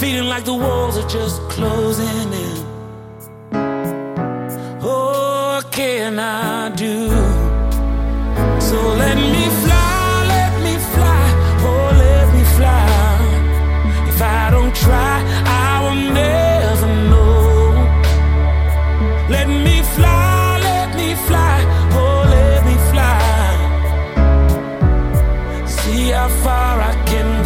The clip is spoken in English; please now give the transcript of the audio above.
feeling like the walls are just closing in.